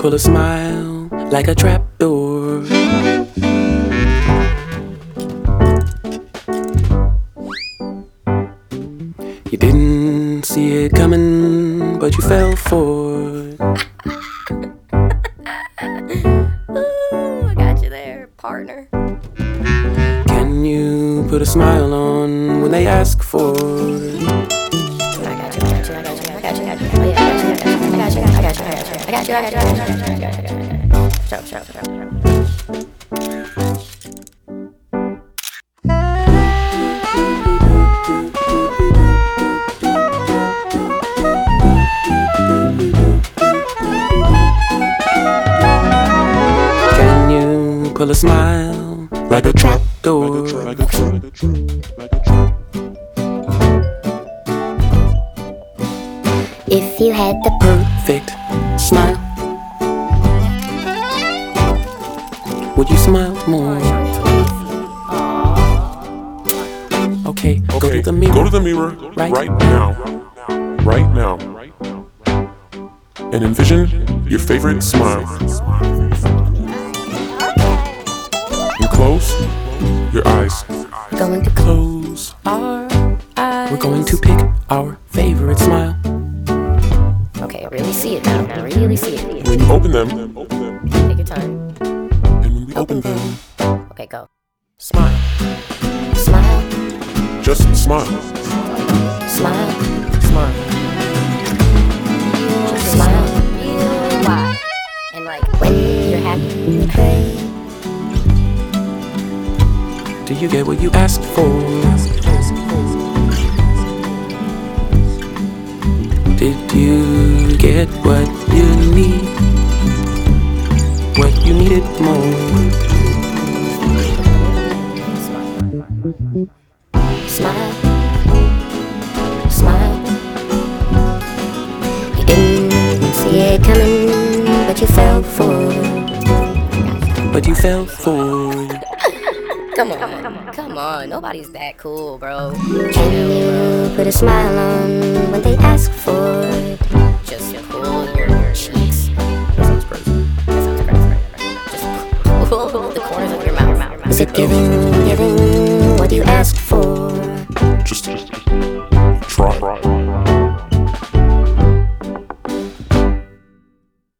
pull a smile like a trapdoor? You didn't see it coming, but you fell for it. Ooh, I got you there, partner. Can you put a smile on when they ask for it? Can you pull a smile like a trapdoor? If you had the Perfect smile, would you smile more? Okay, go to the mirror. Go to the mirror right now. Right now. And envision your favorite smile. You close your eyes. going to Close our eyes. We're going to pick our favorite smile. Okay, I really see it now. I really see it. When you open them, Take your time. and when we open them, Okay, go. Smile. Smile. just smile. Smile. Smile. Smile. Real wide. And like when you're happy, pray. Do you get what you asked for? Did you get what you need? What you needed more? Smile. Smile. You didn't see it coming, but you fell for it. But you fell for it. Come on. Come on. Nobody's that cool, bro. Can you put a smile on when they ask for it? Just pull your cheeks. That sounds crazy. Just pull the corners of your mouth. Is it giving what you asked